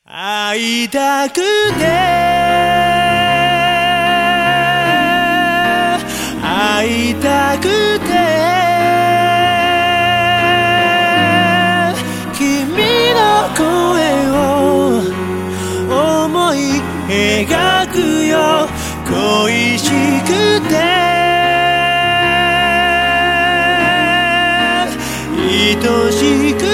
会いたくて会いたくて君の声を思い描くよ恋しくて愛しく